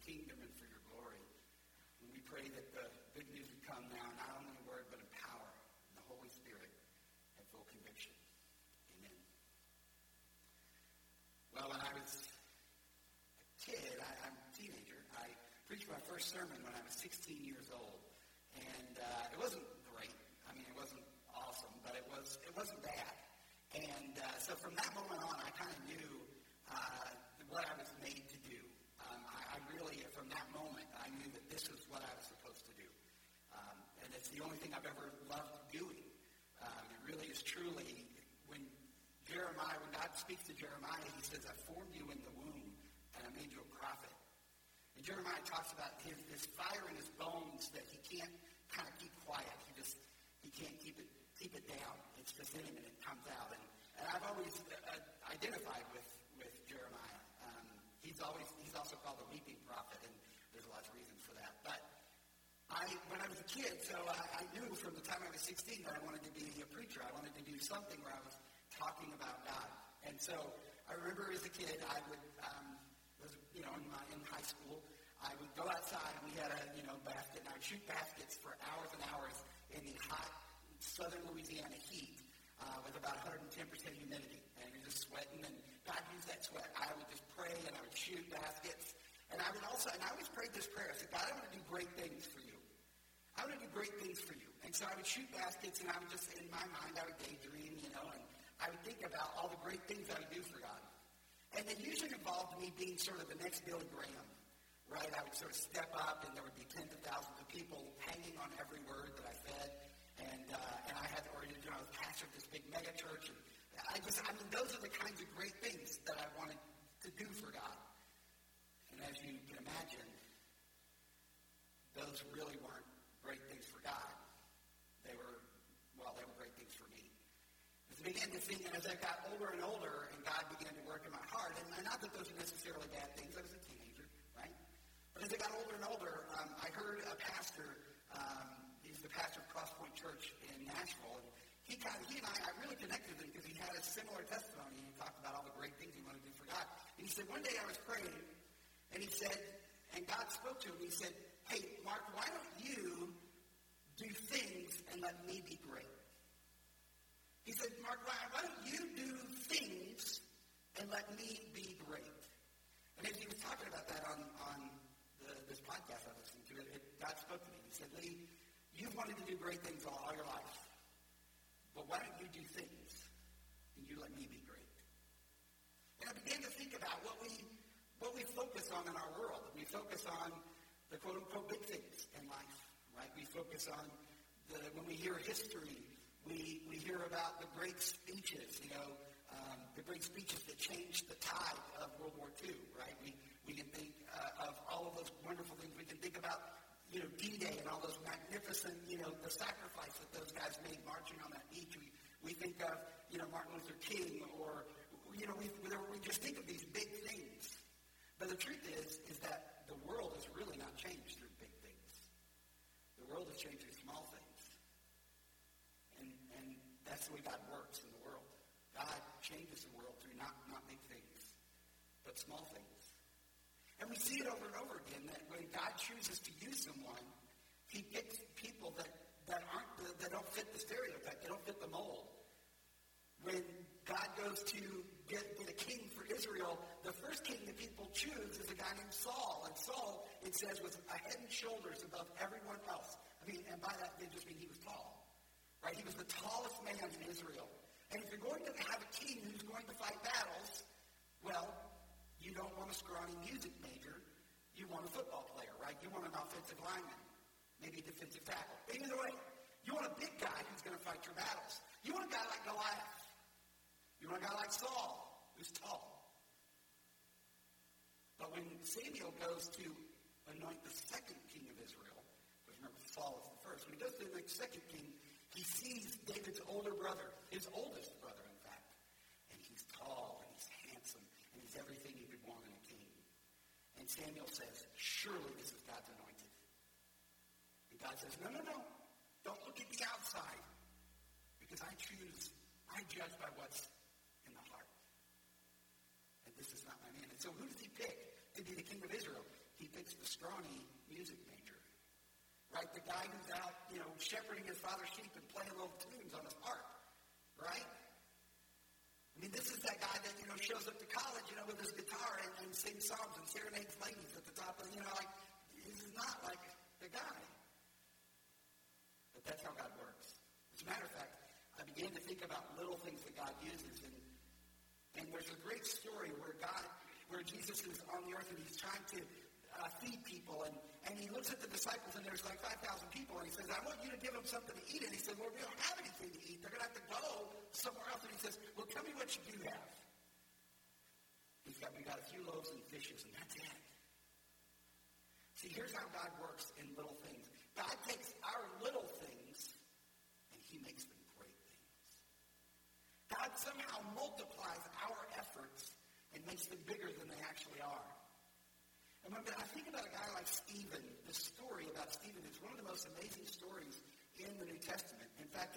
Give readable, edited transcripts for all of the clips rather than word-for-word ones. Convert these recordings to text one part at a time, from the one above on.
kingdom and for your glory. And we pray that the good news would come now, not only in word, but in power, in the Holy Spirit, and full conviction. Amen. Well, when I was a kid, I'm a teenager, I preached my first sermon when I was 16 years old. And it wasn't great. I mean, it wasn't awesome, but it wasn't bad. And so from that moment on, I kind of knew what I was made to do. I really, from that moment, I knew that this was what I was supposed to do. And it's the only thing I've ever loved doing. It really is truly, when God speaks to Jeremiah, he says, I formed you in the womb, and I made you a prophet. And Jeremiah talks about this fire in his bones that he can't kind of keep quiet. He can't keep it down. It's just in him, and it comes out. And I've always identified with Jeremiah. He's also called the weeping prophet, and there's lots of reasons for that. But when I was a kid, so I knew from the time I was 16 that I wanted to be a preacher. I wanted to do something where I was talking about God. And so I remember as a kid, I would, in high school, I would go outside, and we had a basket, and I would shoot baskets for hours and hours in the hot southern Louisiana heat with about 110% humidity, and you're just sweating, and God used that sweat. I would just pray, and I would shoot baskets, and I always prayed this prayer. I said, God, I want to do great things for you. I want to do great things for you. And so I would shoot baskets, and I would just, in my mind, I would daydream, and I would think about all the great things I would do for God. And it usually involved me being sort of the next Billy Graham, right? I would sort of step up, and there would be tens of thousands of people hanging on every word that I said. And I had, I was pastor of this big mega church. And those are the kinds of great things that I wanted to do for God. And as you can imagine, those really weren't great things for God. They were great things for me. As I began to think, and as I got older and older, and God began to work in my heart, and not that those are necessarily bad things. I was a teenager, right? But as I got older and older, I heard a pastor. He's the pastor of Crosspoint Church in Nashville. And he and I really connected with him because he had a similar testimony. He talked about all the great things he wanted to do for God. And he said, one day I was praying, and he said, and God spoke to him, and he said, hey, Mark, why don't you do things and let me be great? He said, Mark, why don't you do things and let me be great? And as he was talking about that on this podcast I was listening to, God spoke to me. He said, Lee, you've wanted to do great things all your life, but why don't you do things and you let me be great? And I began to think about what we focus on in our world. We focus on the quote-unquote big things in life, right? We focus on when we hear history, we hear about the great speeches, the great speeches that changed the tide of World War II, right? We can think of all of those wonderful things. We can think about, D-Day and all those magnificent, the sacrifice that those guys made marching on that beach. We think of, Martin Luther King, or, we just think of these big things. But the truth is that the world has really not changed through big things. The world has changed through small things. And that's the way God works in the world. God changes the world through not big things, but small things. And we see it over and over again that when God chooses to use someone, he picks people that don't fit the stereotype, they don't fit the mold. When God goes to get a king for Israel, the first king that people choose is a guy named Saul. And Saul, it says, was a head and shoulders above everyone else. And by that, they just mean he was tall. Right? He was the tallest man in Israel. And if you're going to have a king who's going to fight battles, well, you don't want a scrawny music major. You want a football player, right? You want an offensive lineman, maybe a defensive tackle. But either way, you want a big guy who's going to fight your battles. You want a guy like Goliath. You want a guy like Saul, who's tall. But when Samuel goes to anoint the second king of Israel, because remember, Saul is the first. When he goes to anoint the second king, he sees David's older brother, his oldest brother, in fact. And he's tall, and he's handsome, and he's everything you could want in a king. And Samuel says, surely this is God's anointed. And God says, no. Don't look at the outside. Because I judge by what's in the heart. And this is not my man. And so who does he pick to be the king of Israel? he picks the scrawny music major. Right? The guy who's out, shepherding his father's sheep and playing little tunes on his harp. Right? I mean, this is that guy that, shows up to college, with his guitar and sings songs and serenades ladies at the top of, this is not like the guy. But that's how God works. As a matter of fact, I began to think about little things that God uses, and there's a great story where Jesus is on the earth and he's trying to feed people, and he looks at the disciples and there's like 5,000 people, and he says, I want you to give them something to eat. And he said, Lord, we don't have anything to eat. They're going to have to go somewhere else. And he says, well, tell me what you do have. We got a few loaves and fishes, and that's it. See, here's how God works in little things. God takes our little things and he makes them great things. God somehow multiplies our efforts and makes them bigger than they actually are. And when I think about a guy like Stephen, the story about Stephen is one of the most amazing stories in the New Testament. In fact,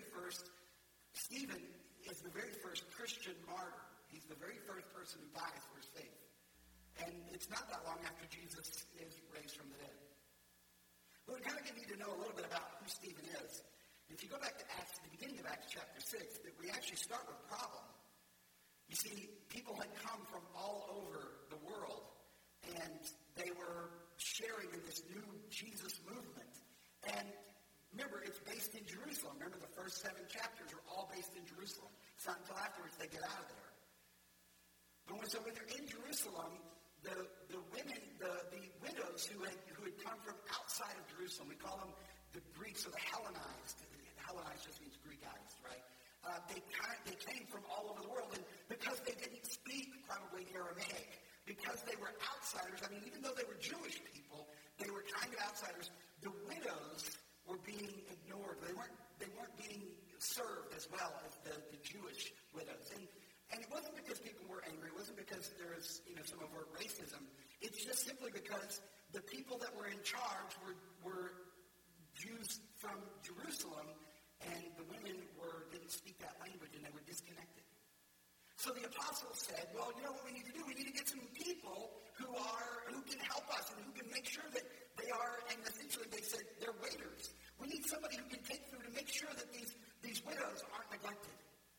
Stephen is the very first Christian martyr. He's the very first person who dies for his faith. And it's not that long after Jesus is raised from the dead. Well, we kind of need to know a little bit about who Stephen is. If you go back to Acts, the beginning of Acts chapter 6, that we actually start with a problem. You see, people had come from all over the world, and they were sharing in this new Jesus movement. And remember, it's based in Jerusalem. Remember, the first 7 chapters are all based in Jerusalem. It's not until afterwards they get out of there. But when they're in Jerusalem, the women, the widows who had come from outside of Jerusalem, we call them the Greeks or the Hellenized. Hellenized just means Greekized, right? They came from all over the world, and because they didn't speak probably Aramaic, because they were outsiders, I mean, even though they were Jewish people, they were kind of outsiders. The widows were being ignored. They weren't being served as well as the Jewish widows. And it wasn't because people were angry. It wasn't because there was, some overt racism. It's just simply because the people that were in charge were Jews from Jerusalem, and the women didn't speak that language, and they were disconnected. So the apostles said, well, you know what we need to do? We need to get some people who can help us and who can make sure that they are, and essentially they said they're waiters. We need somebody who can take through to make sure that these widows aren't neglected.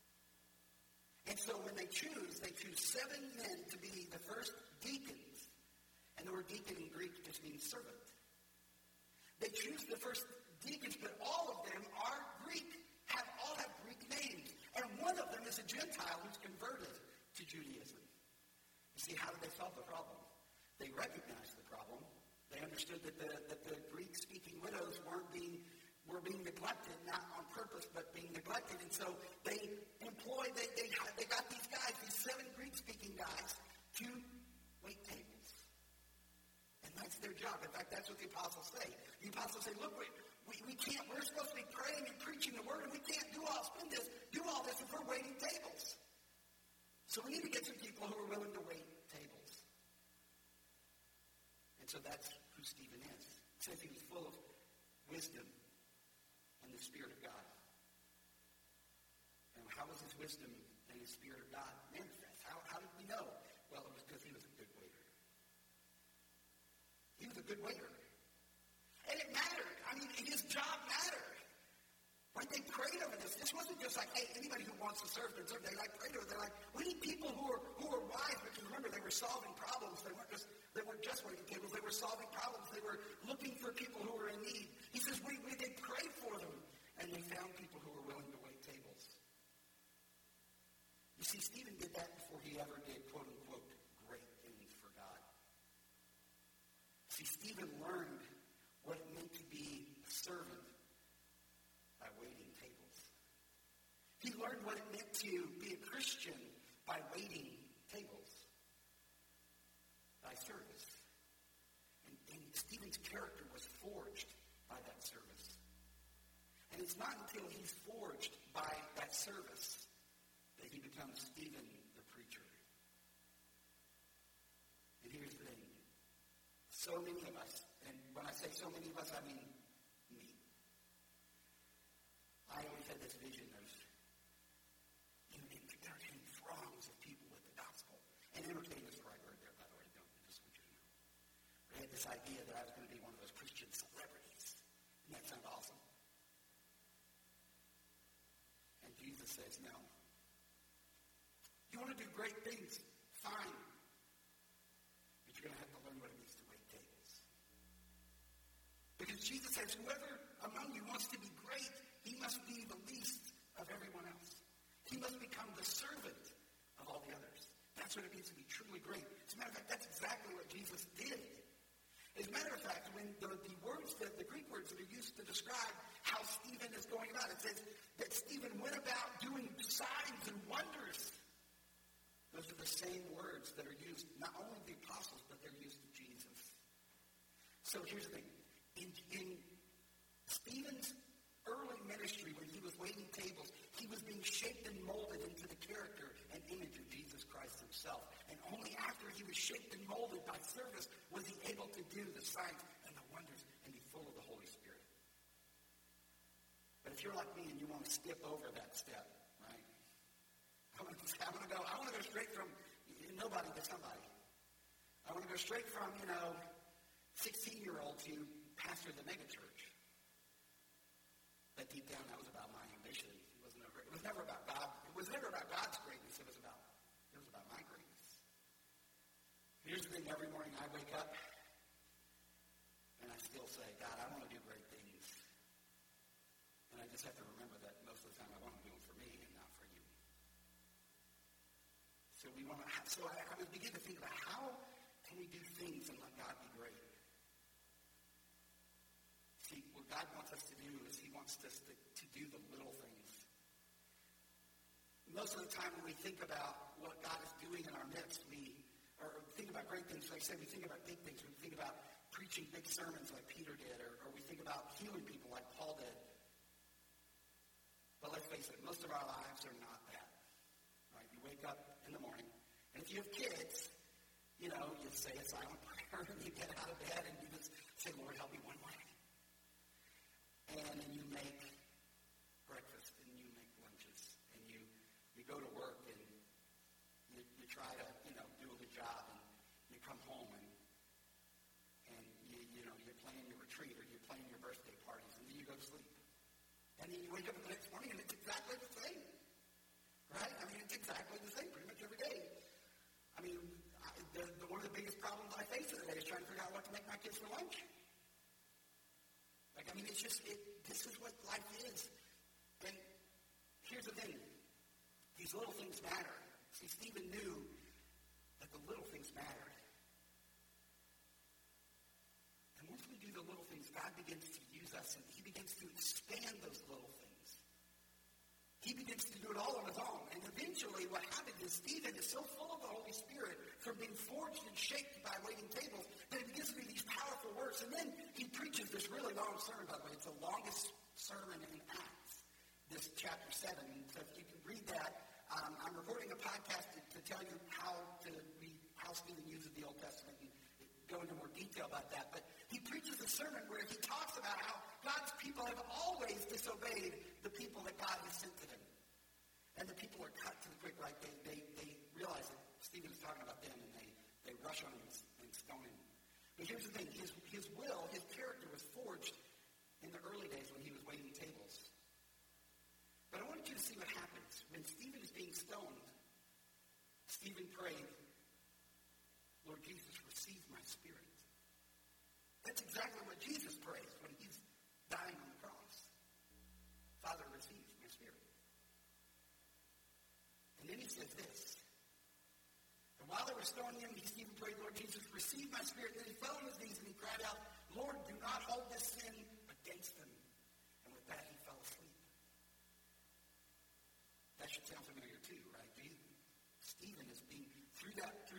And so when they choose 7 men to be the first deacons. And the word deacon in Greek just means servant. They choose the first deacons, but all of them are Greek, all have Greek names. And one of them is a Gentile who's converted to Judaism. You see, how did they solve the problem? They recognized the problem. They understood that the Greek-speaking widows were being neglected, not on purpose, but being neglected. And so they got these guys, these 7 Greek-speaking guys, to wait tables. And that's their job. In fact, that's what the apostles say. The apostles say, look, we can't, we're supposed to be praying and preaching the word, and we can't do all this if we're waiting tables. So we need to get some people who are willing to wait tables. And so that's who Stephen is. It says he was full of wisdom and the Spirit of God. And how was his wisdom and his Spirit of God manifest? How did we know? Well, it was because he was a good waiter. He was a good waiter. And it mattered. I mean, his job mattered. When they prayed over this, this wasn't just like, hey, anybody who wants to serve can serve. They prayed over it. They're like, we need people who are wise, because remember, they were solving problems. They weren't just waiting tables. They were solving problems. They were looking for people who were in need. He says, they prayed for them, and they found people who were willing to wait tables. You see, Stephen did that before he ever did, quote unquote, great things for God. See, Stephen learned what it meant to be a servant by waiting tables. He learned what it meant to be a Christian by waiting tables, by service. And Stephen's character was forged by that service. And it's not until he's forged by that service that he becomes Stephen the preacher. And here's the thing. So many of us, and when I say so many of us, I mean me. I always had this vision of entertaining throngs of people with the gospel. And entertain is the right word there, by the way. I just want you to know. this idea that I was going to be one of those Christian celebrities. Doesn't that sound awesome? And Jesus says, no. You want to do great things? Fine. But you're going to have to learn what it means to wait tables. Because Jesus says, whoever among you wants to be great, he must be the least of everyone else. He must become the servant of all the others. That's what it means to be truly great. As a matter of fact, that's exactly what Jesus did. As a matter of fact, when the Greek words that are used to describe how Stephen is going about, it says that Stephen went about doing signs and wonders. Those are the same words that are used not only of the apostles, but they're used of Jesus. So here's the thing. In Stephen's early ministry, when he was waiting tables, he was being shaped and molded into the character and image of Jesus Christ himself. And only after he was shaped and molded by service was he able to do the signs and the wonders and be full of the Holy Spirit. But if you're like me and you want to skip over that step, right? I want to go straight from nobody to somebody. I want to go straight from, 16-year-old to pastor of the megachurch. But deep down, that was about my ambition. It was never about God. It was never about God's greatness. It was about my greatness. Here's the thing: every morning I wake up, and I still say, God, I want to do great things. And I just have to remember that most of the time I want to do them for me and not for you. So I would begin to think about how can we do things and let God be great. See, what God wants us to do is he wants us to do the little things. Most of the time when we think about what God is doing in our midst, or think about great things, like I said, we think about big things. We think about preaching big sermons like Peter did, or we think about healing people like Paul did. But let's face it, most of our lives are not that. Right? You wake up in the morning, and if you have kids, you say a silent prayer, and you get out of bed, and you just say, Lord, help me one way. And then you make breakfast, and you make lunches, and you go to work, and you try to, do a good job, and you come home, and you're playing your retreat, or you're playing your birthday parties, and then you go to sleep. And then you wake up the next morning, and it's exactly the same. Right? It's exactly the same pretty much every day. One of the biggest problems I face today is trying to figure out what to make my kids for lunch. This is what life is. And here's the thing. These little things matter. See, Stephen knew that the little things mattered. And once we do the little things, God begins to use us, and he begins to expand those little things. He begins to do it all on his own. And eventually what happens is Stephen is so full of the Holy Spirit from being forged and shaped by waiting tables that he begins to do these powerful works. And then he preaches this really long sermon, by the way. It's the longest sermon in Acts, this chapter 7. So if you can read that, I'm recording a podcast to tell you how Stephen uses the Old Testament and go into more detail about that. But he preaches a sermon where he talks about how God's people have always disobeyed the people that God has sent to them. And the people are cut to the quick, right? They realize that Stephen is talking about them, and they rush on him and stone him. But here's the thing. His character was forged in the early days when he was waiting tables. But I wanted you to see what happens. When Stephen is being stoned, Stephen prayed, Lord Jesus, receive my spirit. That's exactly what Jesus prays when he's dying on the cross. Father, receive my spirit. And then he says this. And while they were stoning him, Stephen prayed, Lord Jesus, receive my spirit. Then he fell on his knees and he cried out, Lord, do not hold this sin against them. And with that, he fell asleep. That should sound familiar too, right? Stephen is being, through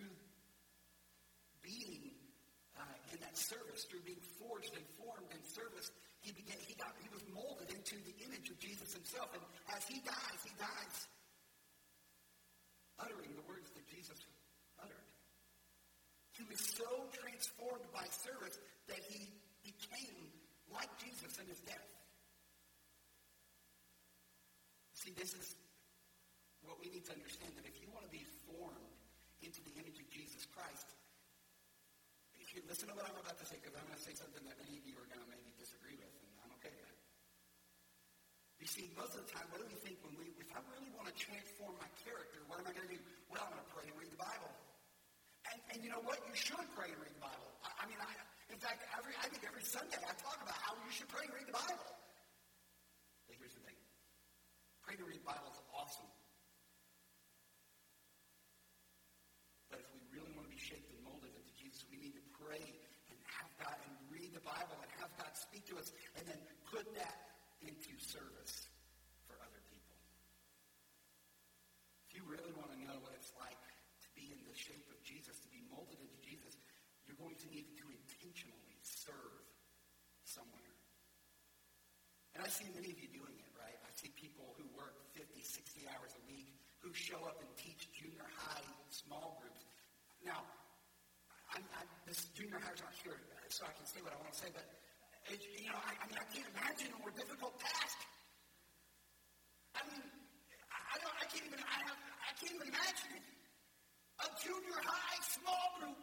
being in that service, through being forged and formed in service, he was molded into the image of Jesus himself. And as he dies uttering the words that Jesus uttered. He was so transformed by service that he became like Jesus in his death. See, this is what we need to understand, that if you want to be formed into the image of Jesus Christ, listen to what I'm about to say, because I'm going to say something that many of you are going to maybe disagree with, and I'm okay with that. You see, most of the time, what do we think if I really want to transform my character, what am I going to do? Well, I'm going to pray and read the Bible. And you know what? You should pray and read the Bible. In fact, I think every Sunday I talk about how you should pray and read the Bible. But here's the thing. Praying and read the Bible is awesome. But if we really want to be shaped and molded into Jesus, we need to pray and have God and read the Bible and have God speak to us and then put that into service for other people. If you really want to know what it's like to be in the shape of Jesus, to be molded into Jesus, you're going to need to intentionally serve somewhere. And I see many of you doing it, right? I see people who work 50, 60 hours a week who show up and teach junior high small groups. Now, this junior high's not here, so I can say what I want to say, but I can't imagine a more difficult task. I can't even imagine it. A junior high small group.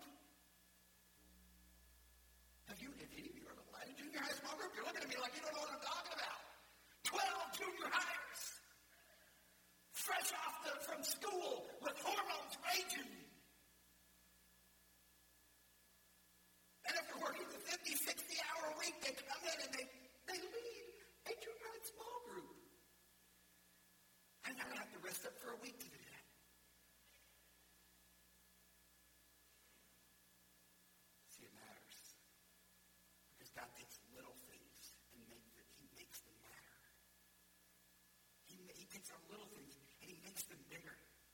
If any of you are led a junior high small group, you're looking at me like you don't know what I'm talking about. 12 junior hires, fresh from school with hormones raging. And if they're working a 50, 60-hour a week, they come in and they lead a junior high small group. And I'm going to have to rest up for a week to do that. See, it matters. Because God takes little things and He makes them matter. He takes our little things and He makes them bigger.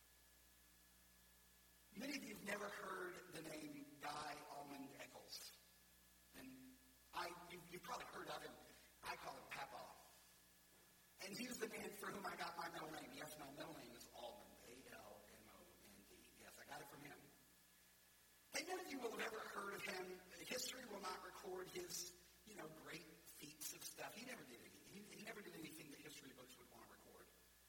Many of you have never heard the name Guy Almond Eccles. And you've probably heard of him. I call him Papa. And he's the man for whom I got my middle name. Yes, my middle name is Almond, A-L-M-O-N-D. Yes, I got it from him. And none of you will have ever heard of him. History will not record his, great feats of stuff. He never did anything. He never did anything that history books would want to record.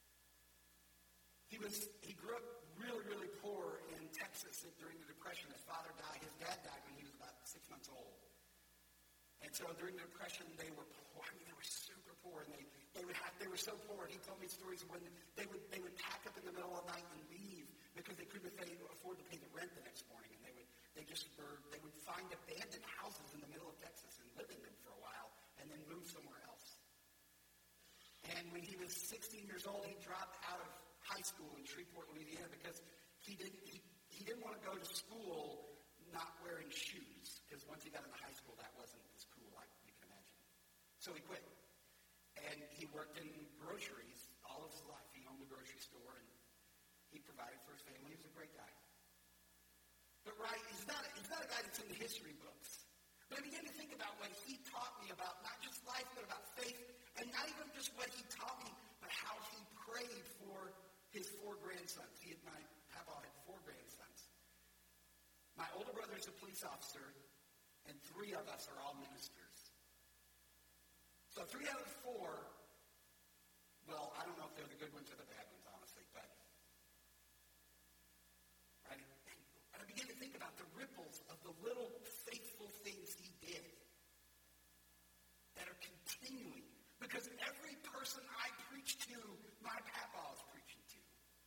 He grew up really, really poor in Texas during the Depression. His father died. His dad died when he was about 6 months old. And so during the Depression, they were poor. They were super poor, and they were so poor. He told me stories of when they would pack up in the middle of the night and leave because they couldn't afford to pay the rent the next morning, and they would find abandoned houses in the middle of Texas and live in them for a while, and then move somewhere else. And when he was 16 years old, he dropped out of high school in Shreveport, Louisiana, because he didn't want to go to school not wearing shoes, because once he got into high school, that wasn't as cool like you can imagine. So he quit. And he worked in groceries all of his life. He owned a grocery store, and he provided for his family. He was a great guy. But he's not a guy that's in the history books. But I began to think about what he taught me about not just life, but about faith, and not even just what he taught me, but how he prayed for his 4 grandsons. My papa had 4 grandsons. My older brother is a police officer, and 3 of us are all ministers. So 3 out of 4, well, I don't know if they're the good ones or the bad ones, honestly, but right? And I began to think about the ripples of the little faithful things he did that are continuing. Because every person I preach to, my papa is preaching to.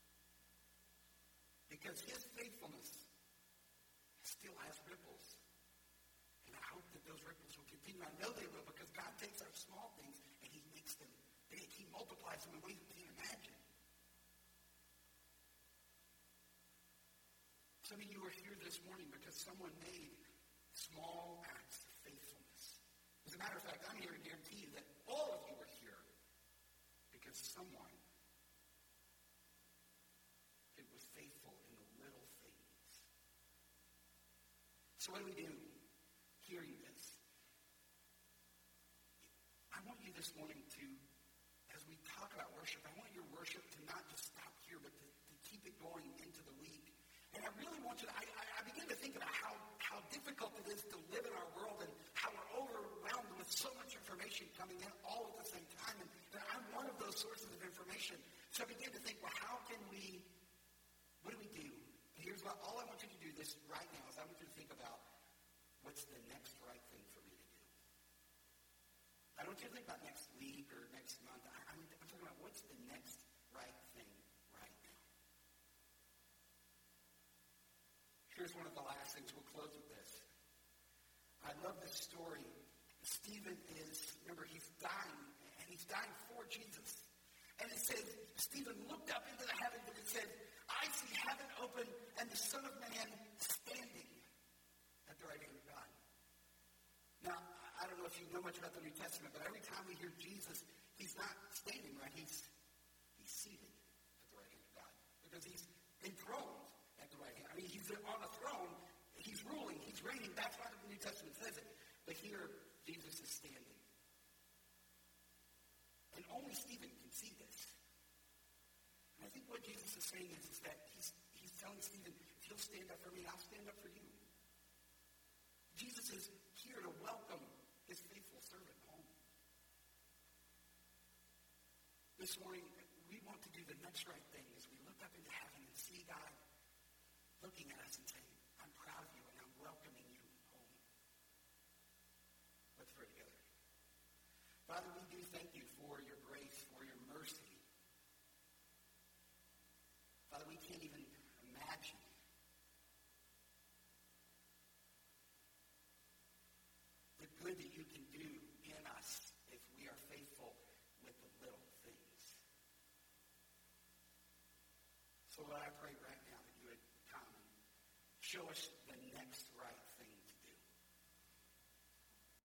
Because his faithfulness still has ripples. And I hope that those ripples will continue. I know they will, because God takes our small things and He makes them big. He multiplies them in ways we can't imagine. Some of you are here this morning because someone made small acts of faithfulness. As a matter of fact, I'm here to guarantee you that all of you are here because someone was faithful in the little things. So what do we do? Hearing this, I want you this morning to, as we talk about worship, I want your worship to not just stop here, but to keep it going into the week. And I really want you to, I begin to think about how difficult it is to live in our world and how we're overwhelmed with so much information coming in all at the same time. And I'm one of those sources of information. So I begin to think, well, what do we do? And here's all I want you to do this right now is I want you to think about what's the next right thing for me to do? I don't care about next week or next month. I'm talking about what's the next right thing right now. Here's one of the last things. We'll close with this. I love this story. Stephen remember, he's dying, and he's dying for Jesus. And it says, Stephen looked up into the heavens, and it said, I see heaven open and the Son of Man standing at the right hand of God. Now, I don't know if you know much about the New Testament, but every time we hear Jesus, he's not standing, right? He's seated at the right hand of God. Because he's enthroned at the right hand. I mean, he's on a throne. He's ruling. He's reigning. That's why the New Testament says it. But here, Jesus is standing. And only Stephen can see this. And I think what Jesus is saying is that he's telling Stephen, if you'll stand up for me, I'll stand up for you. Jesus is here to welcome his faithful servant home. This morning, we want to do the next right thing as we look up into heaven and see God looking at us and saying, I'm proud of you and I'm welcoming you home. Let's pray together. Father, we do thank you for your grace, for your mercy. Father, we can't even imagine the good that you can do in us if we are faithful with the little things. So Lord, I pray right now that you would come and show us